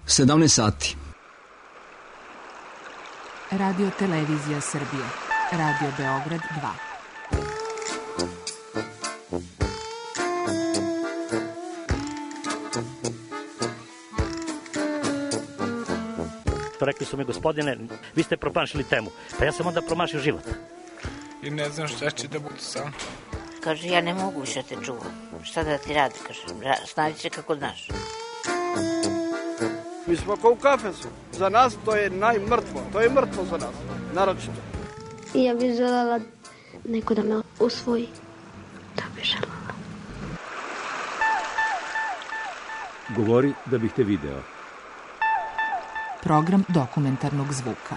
17 sati. Radio Televizija Srbije. Radio Beograd 2. Rekli su mi, gospodine, vi ste promašili temu. Pa ja sam onda promašio život. I ne znam šta će da bude sam. Kaže, ja ne mogu više te čuvam. Šta da ti radi, kaže, stavit će kako znaš. Mi smo kao u kafesu. Za nas to je najmrtvo. To je mrtvo za nas, naročito. I ja bih želela neko da me usvoji. To bih želela. Govori da bih te video. Program dokumentarnog zvuka.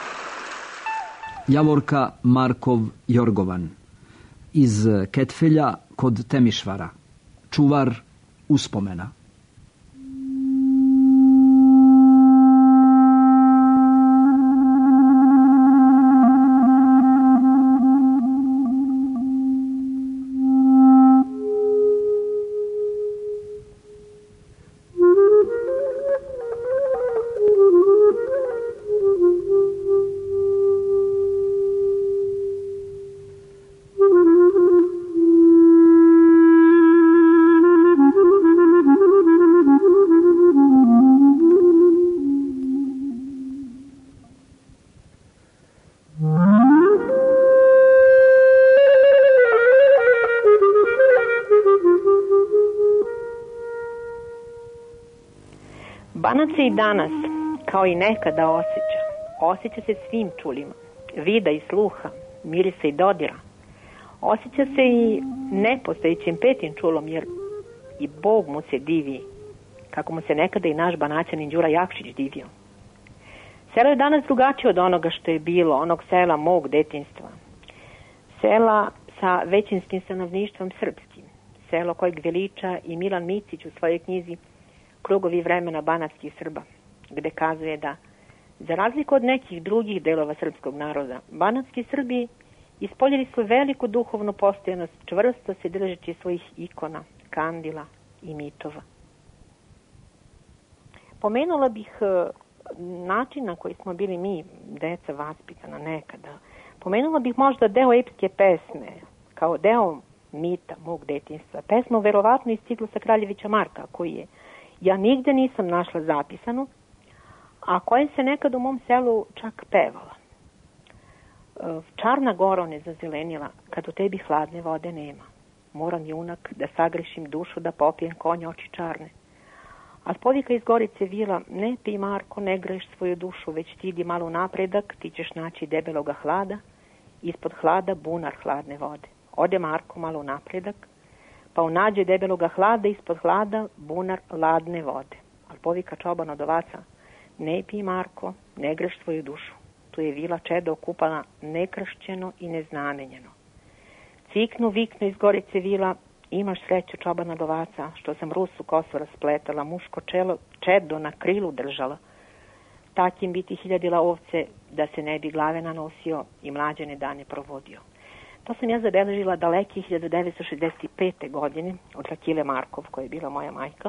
Javorka Markov Jorgovan. Iz Ketfelja kod Temišvara. Čuvar uspomena. Banac se i danas, kao i nekada, osjeća. Osjeća se svim čulima, vida i sluha, mirisa i dodira. Osjeća se i nepostojećim petim čulom, jer i Bog mu se divi, kako mu se nekada i naš Banaćanin Đura Jakšić divio. Selo je danas drugačije od onoga što je bilo, onog sela mog detinjstva. Sela sa većinskim stanovništvom srpskim. Selo kojeg veliča i Milan Micić u svojoj knjizi Krugovi vremena banatskih Srba, gde kazuje da, za razliku od nekih drugih delova srpskog naroda, banatski Srbi ispoljili su veliku duhovnu postojanost, čvrsto se držeći svojih ikona, kandila i mitova. Pomenula bih način na koji smo bili mi, deca, vaspitana nekada. Pomenula bih možda deo epske pesme, kao deo mita mog detinjstva. Pesma verovatno iz ciklusa Kraljevića Marka, koji je ja nigde nisam našla zapisanu, a koja se nekad u mom selu čak pevala. Čarna goro ne zazelenila, kad u tebi hladne vode nema. Moram, junak, da sagrešim dušu, da popijem konja oči čarne. A povika iz Gorice vila, ne ti, Marko, ne greš svoju dušu, već ti idi malo napredak, ti ćeš naći debeloga hlada, ispod hlada bunar hladne vode. Ode Marko malo napredak, pa unađe debeloga hlada, ispod hlada bunar ladne vode. Al povika čoban od ovaca, ne pij, Marko, ne greš svoju dušu. Tu je vila čedo okupana nekršćeno i neznamenjeno. Ciknu, viknu iz Gorice vila, imaš sreću, čoban od ovaca, što sam rusu kosu raspletala, muško čedo na krilu držala. Takim biti hiljadila ovce, da se ne bi glave nanosio i mlađene dane provodio. To sam ja zabeležila daleke 1965. godine od Rakile Markov, koja je bila moja majka.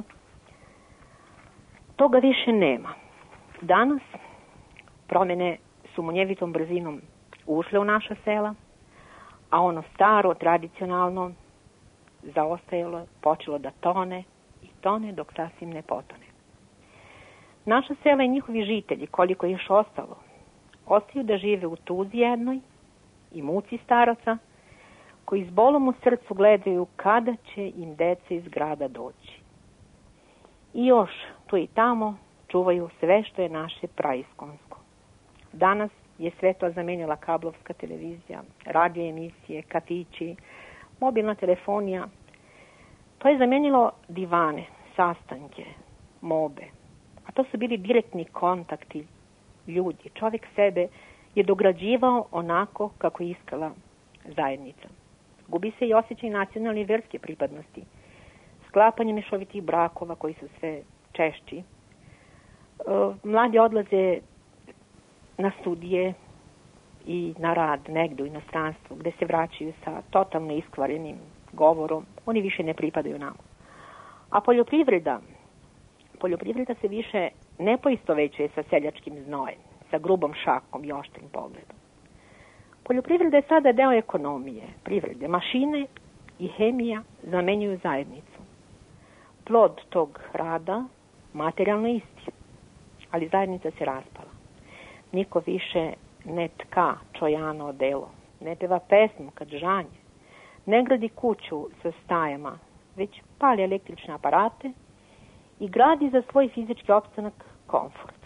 Toga više nema. Danas promene su munjevitom brzinom ušle u naša sela, a ono staro, tradicionalno, zaostajalo, počelo da tone i tone dok sasvim ne potone. Naša sela i njihovi žitelji, koliko je još ostalo, ostaju da žive u tuzi jednoj i muci staraca, koji s bolom u srcu gledaju kada će im deca iz grada doći. I još, tu i tamo, čuvaju sve što je naše praiskonsko. Danas je sve to zamenila kablovska televizija, radio emisije, kafići, mobilna telefonija. To je zamenilo divane, sastanke, mobe. A to su bili direktni kontakti ljudi. Čovjek sebe je dograđivao onako kako je iskala zajednica. Gubi se i osjećaj nacionalne i verske pripadnosti. Sklapanje mešovitih brakova koji su sve češći. Mladi odlaze na studije i na rad negdje u inostranstvu, gde se vraćaju sa totalno iskvarenim govorom. Oni više ne pripadaju nama. A poljoprivreda se više ne poistovećuje sa seljačkim znojem, sa grubom šakom i oštrim pogledom. Poljoprivreda je sada deo ekonomije, privrede, mašine i hemija zamenjuju zajednicu. Plod tog rada materijalno isti, ali zajednica se raspala. Niko više ne tka čojano odelo, ne peva pesmu kad žanje, ne gradi kuću sa stajama, već pali električne aparate i gradi za svoj fizički opstanak komfort.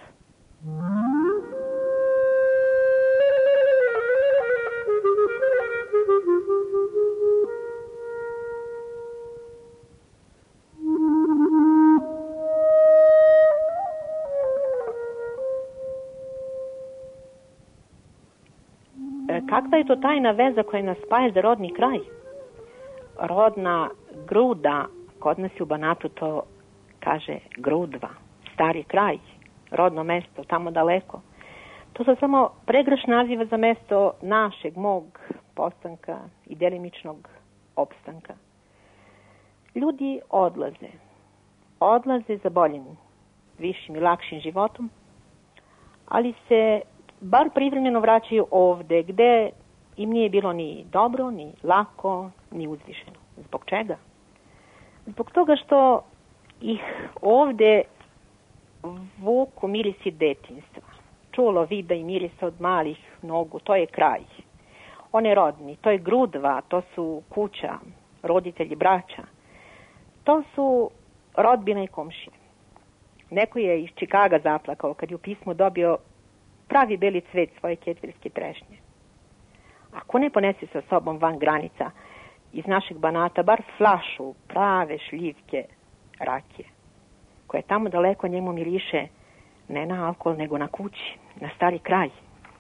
Kakva je to tajna veza koja nas spaja za rodni kraj? Rodna gruda, kod nas u Banatu to kaže Grudva, stari kraj, rodno mesto, tamo daleko. To su samo pregrš naziva za mesto našeg, mog postanka i delimičnog opstanka. Ljudi odlaze za boljim, višim i lakšim životom, ali se bar privremeno vraćaju ovde, gde im nije bilo ni dobro, ni lako, ni uzvišeno. Zbog čega? Zbog toga što ih ovde vuku mirisi detinjstva. Čulo, vida i mirisa od malih nogu, to je kraj. On je rodni, to je Grudva, to su kuća, roditelji, braća. To su rodbina i komšije. Neko je iz Čikaga zaplakao kad je u pismu dobio pravi beli cvet svoje ketvirske trešnje. Ako ne ponese sa sobom van granica iz našeg Banata, bar flašu prave šljivke rakije, koje tamo daleko njemu miriše ne na alkohol, nego na kući, na stari kraj.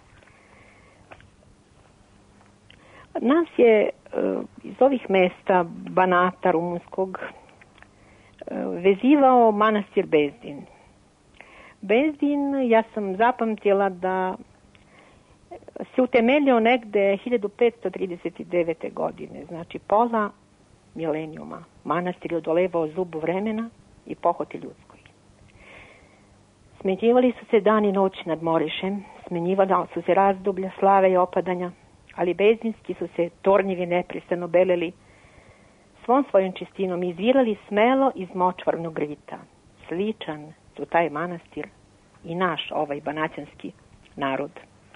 Nas je iz ovih mesta Banata rumunskog vezivao manastir Bezdin. Bezdin, ja sam zapamtila da se utemeljio negde 1539. godine, znači pola milenijuma. Manastir je odolevao zubu vremena i pohoti ljudskoj. Smenjivali su se dan i noć nad Morišem, smenjivala su se razdoblja slave i opadanja, ali bezdinski su se tornjevi neprestano beleli, svom svojom čistinom izvirali smelo iz močvarnog rita. Sličan su taj manastir i naš ovaj banaćanski narod.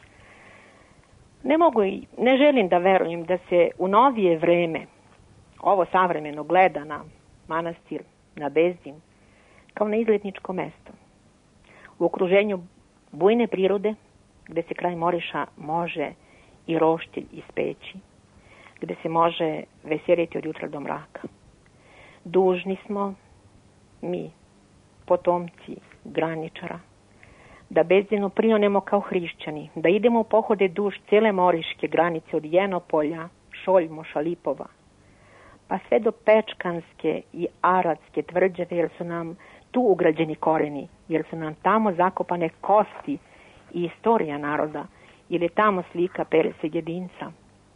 Ne želim da verujem da se u novije vreme ovo savremeno gleda na manastir, na Bezdin, kao na izletničko mesto. U okruženju bujne prirode, gde se kraj Moriša može i roštilj ispeći, gde se može veseliti od jutra do mraka. Dužni smo, mi, potomci graničara, da Bezdinu prionemo kao hrišćani, da idemo u pohode duž cele moriške granice od Jenopolja, Šoljmoša, Lipova, pa sve do Pečkanske i Aradske tvrđave, jer su nam tu ugrađeni koreni, jer su nam tamo zakopane kosti i istorija naroda, jer je tamo slika Perese Jedinca,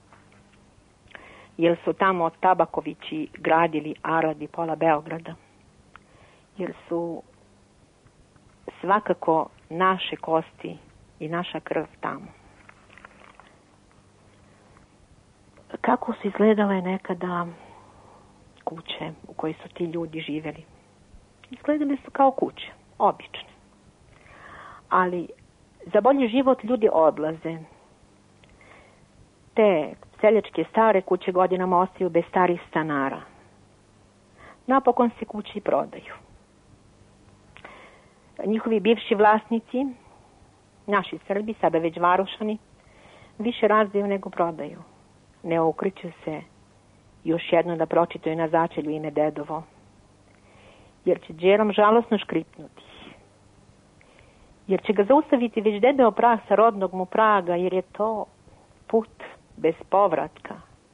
jer su tamo Tabakovići gradili Arad i pola Beograda, jer su svakako naše kosti i naša krv tamo. Kako su izgledale nekada kuće u kojoj su ti ljudi živjeli? Izgledale su kao kuće, obične. Ali za bolji život ljudi odlaze. Te seljačke stare kuće godinama ostaju bez starih stanara. Napokon se kući prodaju. Njihovi bivši vlasnici, naši Srbi, sada već varošani, više razdaju nego prodaju. Ne okreću se još jedno da pročitaju na začelju ime dedovo, jer će džerom žalosno škripnuti. Jer će ga zaustaviti već debeo prah sa rodnog mu praga, jer je to put bez povratka.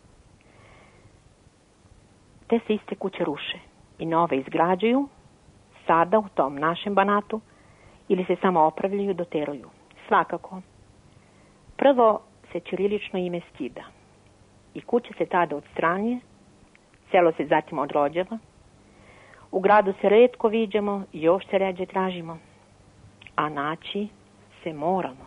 Te se iste kuće ruše i nove izgrađuju, sada u tom našem Banatu, ili se samo opravljaju i doteruju. Svakako. Prvo se ćirilično ime skida i kuća se tada odstranjuje, selo se zatim odrođava, u gradu se retko viđamo i još se ređe tražimo. a naći se moramo.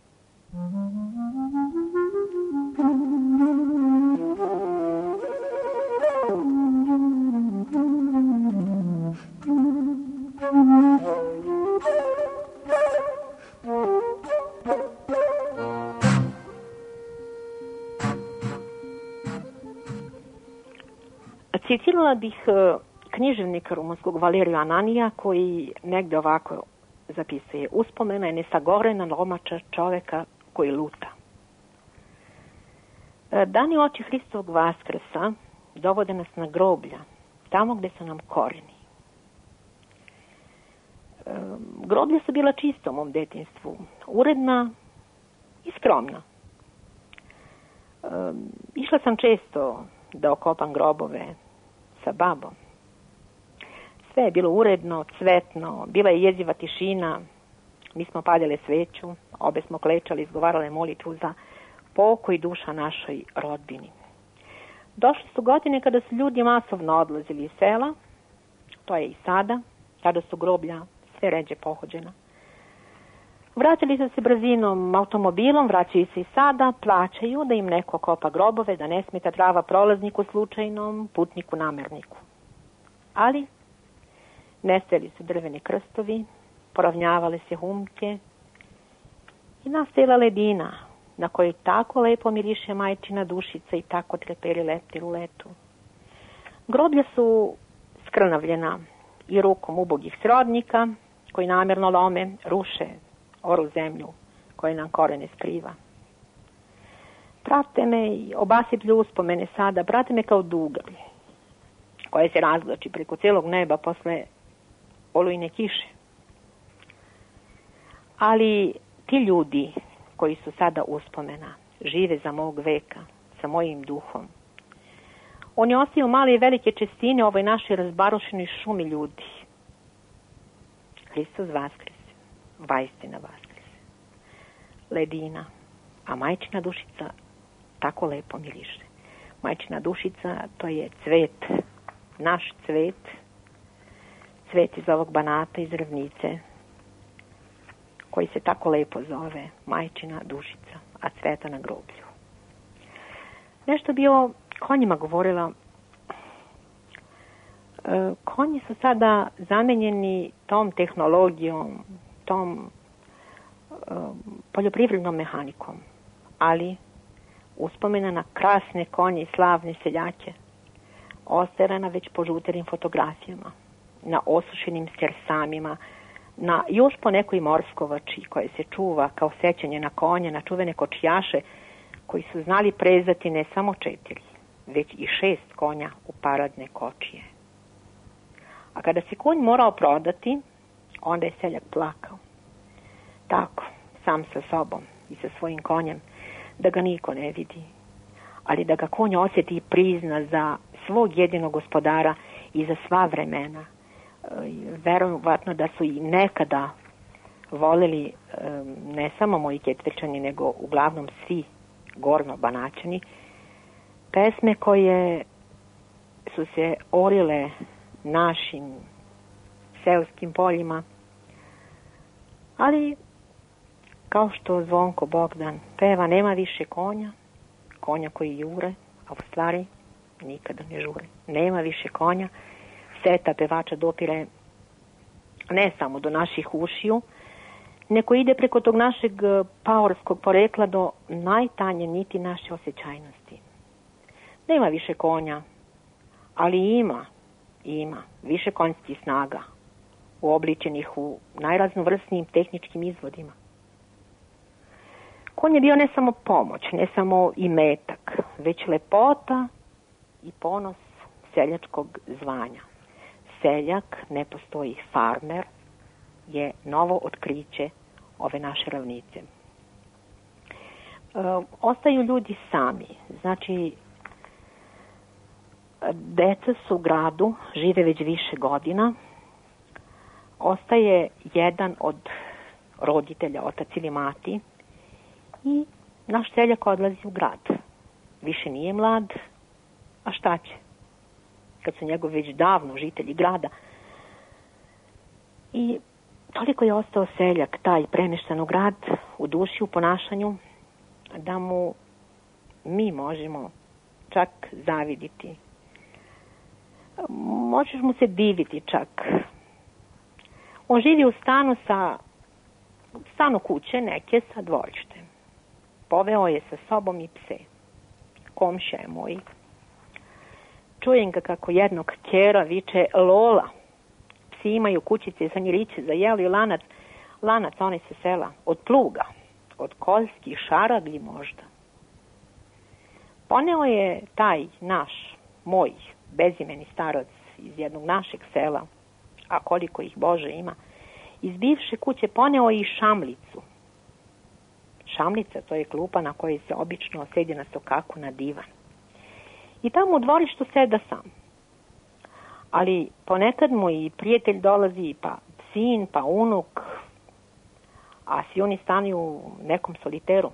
Citirala bih književnika rumunskog Valerija Ananija, koji negde ovako zapisuje: uspomena je nesagorena lomača čoveka koji luta. Dani oči Hristovog Vaskrsa dovode nas na groblja, tamo gde su nam koreni. Groblja su bila čista u mom detinjstvu, uredna i skromna. Išla sam često da okopam grobove sa babom. Sve je bilo uredno, cvetno, bila je jeziva tišina, mi smo paljale sveću, obe smo klečali, izgovarale molitvu za pokoj duša našoj rodbini. Došli su godine kada su ljudi masovno odlazili iz sela, to je i sada, kada su groblja sve ređe pohođena. Vratili su se brzinom automobilom, vraćaju se i sada, plaćaju da im neko kopa grobove, da ne smeta trava prolazniku slučajnom, putniku namerniku. Ali nestajali su drveni krstovi, poravnjavale se humke i nastajala ledina na kojoj tako lepo miriše majčina dušica i tako treperi leptir u letu. Groblja su skrnavljena i rukom ubogih srodnika koji namjerno lome, ruše oru zemlju koja nam korene skriva. Prate me i obasiplju uspomene sada, prate me kao dugalj koje se razvlači preko cijelog neba posle olujne kiše. Ali ti ljudi koji su sada uspomena žive za mog veka, sa mojim duhom. Oni ostaju male i velike čestine ovoj našoj razbarušenoj šumi ljudi. Hristos vaskrese, vaistina vaskrese. Ledina, a majčina dušica tako lepo miriše. Majčina dušica, to je cvet, naš cvet, cvet iz ovog Banata, iz ravnice, koji se tako lepo zove majčina dušica, a cveta na groblju. Nešto bi o konjima govorila. Konji su sada zamenjeni tom tehnologijom, tom poljoprivrednom mehanikom, ali uspomena na krasne konje i slavne seljake osterana već po žuterim fotografijama, na osušenim skersamima, na još po nekoj morskovači koje se čuva kao sećanje na konje, na čuvene kočijaše koji su znali prezati ne samo 4, već i 6 konja u paradne kočije. A kada se konj morao prodati, onda je seljak plakao. Tako, sam sa sobom i sa svojim konjem, da ga niko ne vidi, ali da ga konj osjeti i prizna za svog jedinog gospodara i za sva vremena. Verovatno da su i nekada voleli ne samo moji Ketvičani, nego uglavnom svi gorno Banaćani, pesme koje su se orile našim seoskim poljima, ali kao što Zvonko Bogdan peva, nema više konja, konja koji jure, a u stvari nikada ne žure. Nema više konja, seta pevača dopire ne samo do naših ušiju, nego ide preko tog našeg paorskog porekla do najtanje niti naše osjećajnosti. Nema više konja, ali ima više konjskih snaga, uobličenih u najraznovrsnijim tehničkim izvodima. Konj je bio ne samo pomoć, ne samo imetak, već lepota i ponos seljačkog zvanja. Seljak, ne postoji farmer, je novo otkriće ove naše ravnice. Ostaju ljudi sami, znači deca su u gradu, žive već više godina, ostaje jedan od roditelja, otac ili mati, i naš seljak odlazi u grad. Više nije mlad, a šta će? Kad su njegovi već davno žitelji grada. I toliko je ostao seljak, taj premještan u grad, u duši, u ponašanju, da mu mi možemo čak zaviditi. Možeš mu se diviti čak. On živi u stanu kuće neke sa dvorištem. Poveo je sa sobom i pse. Komšija je moj. Čujem ga kako jednog kjera viče Lola. Psi imaju kućice za njiriće, za jelo i lanac oni se sela. Od pluga, od koljskih šaraglji možda. Poneo je taj moj bezimeni starac iz jednog našeg sela, a koliko ih Bože ima, iz bivše kuće poneo i šamlicu. Šamlica, to je klupa na kojoj se obično sedi na sokaku na divan. I tamo u dvorištu seda sam. Ali ponekad mu i prijatelj dolazi, pa sin, pa unuk, a svi oni stanuju u nekom soliteru.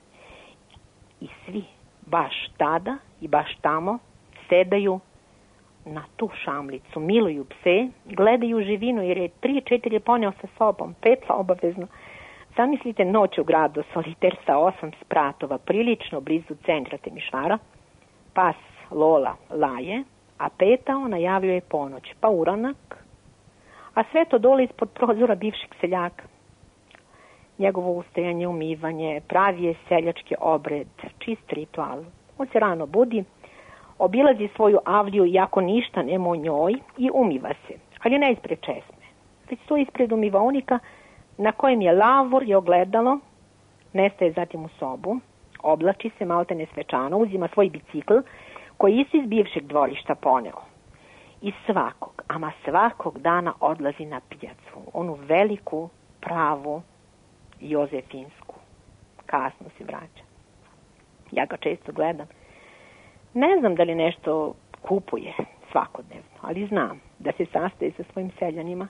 I svi, baš tada i baš tamo, sedaju na tu šamlicu, miluju pse, gledaju živinu, jer je 3-4 poneo sa sobom, 5 obavezno. Zamislite noć u gradu, soliter sa 8 spratova, prilično blizu centra Temišvara. Pas Lola laje, a petao najavljuje ponoć, pa uranak, a sve to dole ispod prozora bivšeg seljaka. Njegovo ustajanje, umivanje, pravi je seljački obred, čist ritual. On se rano budi, obilazi svoju avliju iako ništa nema o njoj i umiva se, ali ne ispred česme, već stoji ispred umivaonika na kojem je lavor i ogledalo, nestaje zatim u sobu, oblači se maltene svečano, uzima svoj bicikl koji isto iz bivšeg dvorišta poneo. I svakog dana odlazi na pijacu, onu veliku, pravu, jozefinsku. Kasno se vraća. Ja ga često gledam. Ne znam da li nešto kupuje svakodnevno, ali znam da se sastaje sa svojim seljanima.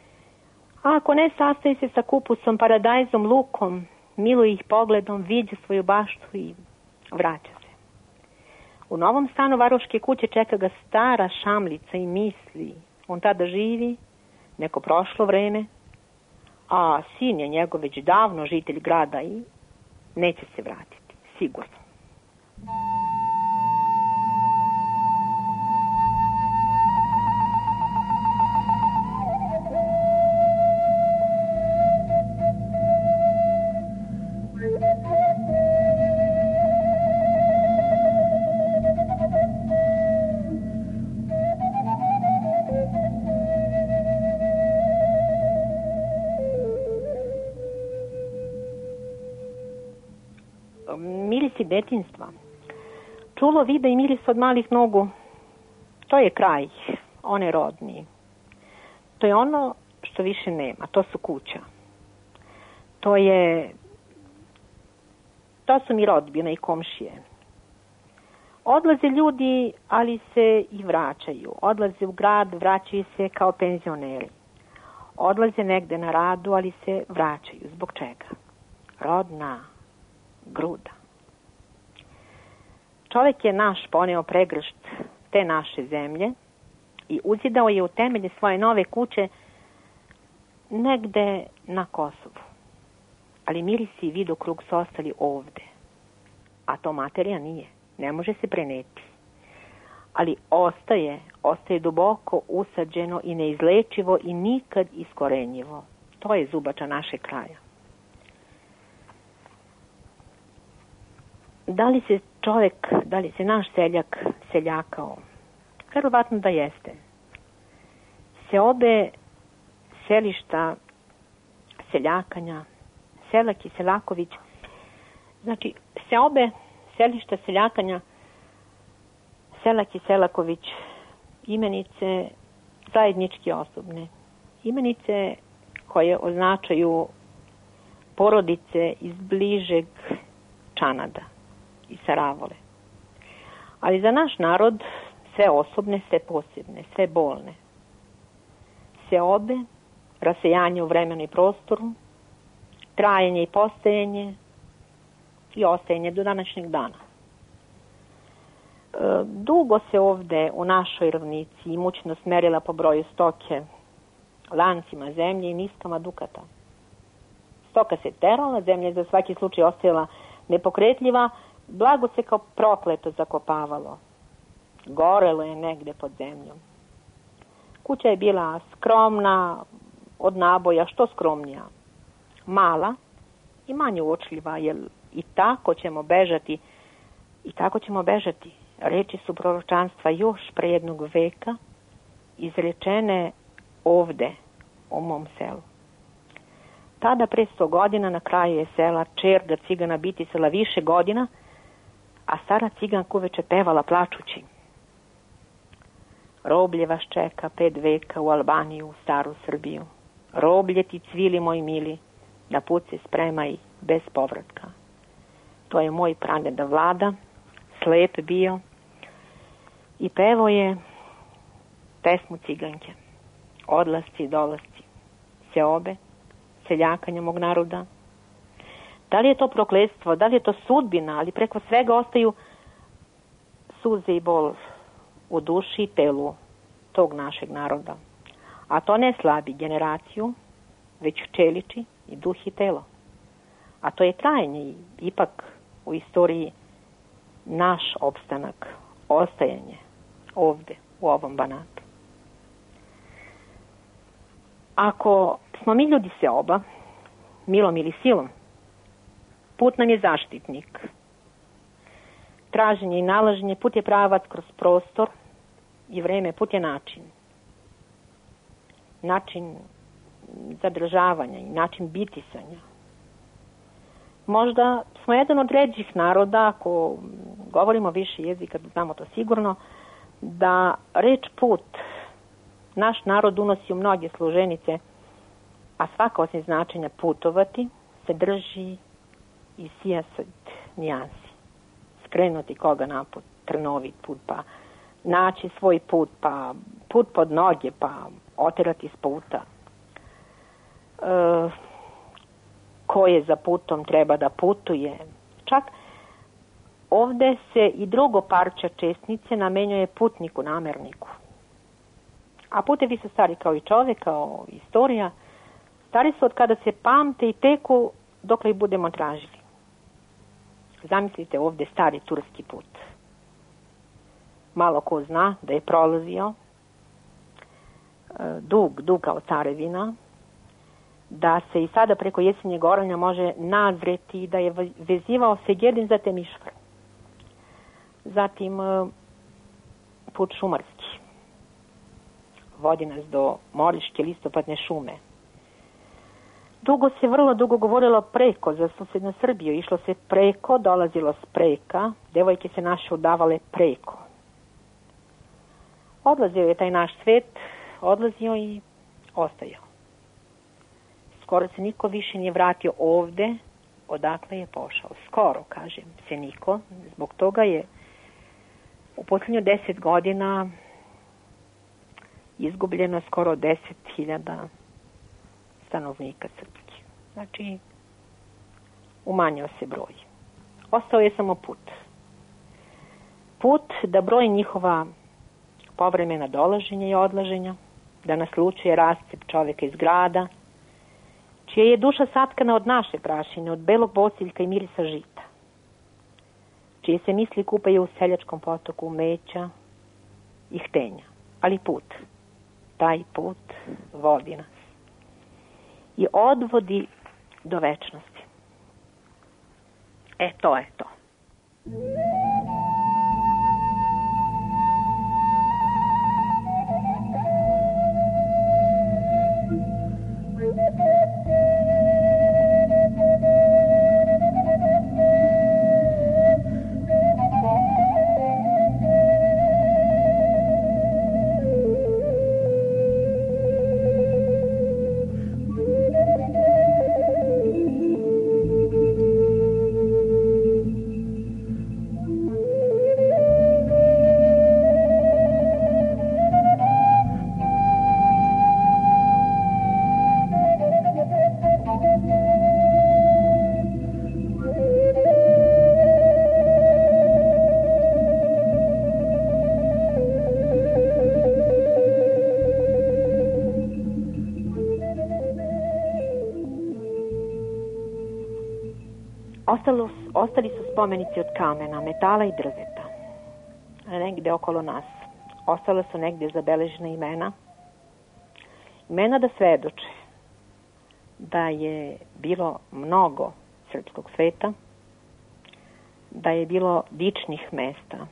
A ako ne, sastaje se sa kupusom, paradajzom, lukom, miluje ih pogledom, viđa svoju baštu i vraća se. U novom stanu varoške kuće čeka ga stara šamlica i misli. On tada živi, neko prošlo vreme, a sin je njegov već davno žitelj grada i neće se vratiti, sigurno. Mirisi detinjstva. Čulo, vide i miris od malih nogu. To je kraj, one rodni. To je ono što više nema, to su kuća. To su mi rodbine i komšije. Odlaze ljudi, ali se i vraćaju. Odlaze u grad, vraćaju se kao penzioneri. Odlaze negde na radu, ali se vraćaju. Zbog čega? Rodna gruda. Čovjek je naš poneo pregršt te naše zemlje i uzidao je u temelje svoje nove kuće negde na Kosovu. Ali mirisi i vidokrug su ostali ovde. A to materija nije. Ne može se preneti. Ali ostaje duboko usađeno i neizlečivo i nikad iskorenjivo. To je zubača našeg kraja. Da li se naš seljak seljakao? Verovatno da jeste. Seobe selišta seljakanja, Selak i Selaković, znači seobe selišta seljakanja, Selak i Selaković, imenice zajednički osobne, imenice koje označaju porodice iz bližeg Čanada i Saravole. Ali za naš narod sve osobne, sve posebne, sve bolne. Seobe, rasejanje u vremenu i prostoru, trajanje i postajanje i ostajanje do današnjeg dana. Dugo se ovde u našoj ravnici imućnost merila po broju stoke lancima zemlje i niskama dukata. Stoka se terala, zemlja je za svaki slučaj ostajala nepokretljiva, blago se kao prokleto zakopavalo. Gorelo je negde pod zemljom. Kuća je bila skromna, od naboja što skromnija. Mala i manje uočljiva, jer i tako ćemo bežati. Reči su proročanstva još pre jednog veka, izrečene ovde, u mom selu. Tada, pre 100 godina, na kraju je sela čerga cigana bitisala više godina, a stara ciganka uveče pevala plačući. Roblje vas čeka 5 veka u Albaniju, u staru Srbiju. Roblje ti cvili, moj mili, na put se spremaj bez povratka. To je moj pradeda Vlada, slep bio, i pevo je pesmu ciganke. Odlasci i dolasci, seobe, seljakanja mog naroda. Da li je to prokletstvo, da li je to sudbina, ali preko svega ostaju suze i bol u duši i telu tog našeg naroda. A to ne slabi generaciju, već čeliči i duh i telo. A to je trajanje i ipak u istoriji naš opstanak, ostajanje ovde, u ovom Banatu. Ako smo mi ljudi seoba, milom ili silom, put nam je zaštitnik. Traženje i nalaženje, put je pravac kroz prostor i vreme, put je način. Način zadržavanja i način bitisanja. Možda smo jedan od ređih naroda, ako govorimo više jezika, znamo to sigurno, da reč put naš narod unosi u mnoge složenice, a svaka osim značenja putovati se drži i sijaset nijansi. Skrenuti koga naput, trnovit put, pa naći svoj put, pa put pod noge, pa oterati s puta. Ko je za putom treba da putuje. Čak ovde se i drugo parče česnice namenjuje putniku, namerniku. A putevi su stari kao i čovek, kao istorija. Stari su od kada se pamte i teku dokle ih budemo tražili. Zamislite ovde stari turski put. Malo ko zna da je prolazio dug kao carevina, da se i sada preko Jesenjeg oranja može nazreti da je vezivao Segedin za Temišvar. Zatim put šumarski. Vodi nas do Moriške listopadne šume. Vrlo dugo govorilo preko za susednu Srbiju. Išlo se preko, dolazilo s preka, devojke se naše udavale preko. Odlazio je taj naš svet, odlazio i ostajao. Skoro se niko više nije vratio ovde, odakle je pošao. Skoro, kažem, se niko. Zbog toga je u posljednjih 10 godina izgubljeno skoro 10.000 stanovnika srpskih. Znači, umanjio se broj. Ostao je samo put. Put da broji njihova povremena dolaženja i odlaženja, da naslučuje rascep čoveka iz grada, čija je duša satkana od naše prašine, od belog bosiljka i mirisa žita, čije se misli kupaju u seljačkom potoku umeća i htenja. Ali put, taj put vodi nas i odvodi do večnosti. To je to. Ostali su spomenici od kamena, metala i drveta. Negde okolo nas. Ostala su negde zabeležena imena. Imena da svedoče da je bilo mnogo srpskog sveta, da je bilo dičnih mesta.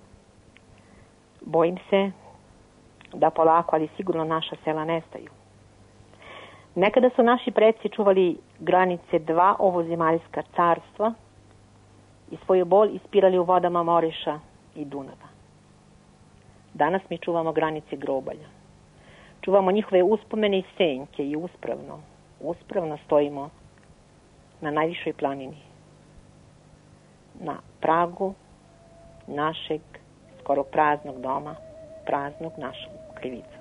Bojim se da polako, ali sigurno naša sela nestaju. Nekada su naši preci čuvali granice dva ovozemaljska carstva i svoju bol ispirali u vodama Moriša i Dunava. Danas mi čuvamo granice grobalja. Čuvamo njihove uspomene i senke i uspravno stojimo na najvišoj planini. Na pragu našeg skoro praznog doma, praznog našeg krivica.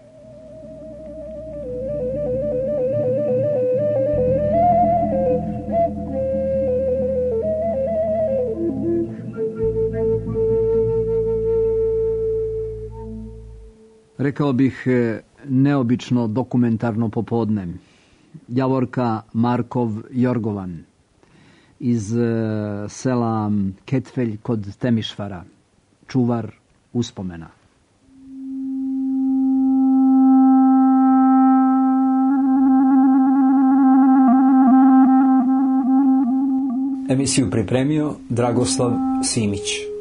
Rekao bih neobično dokumentarno popodne. Javorka Markov Jorgovan iz sela Ketfelj kod Temišvara, čuvar uspomena. Emisiju pripremio Dragoslav Simić.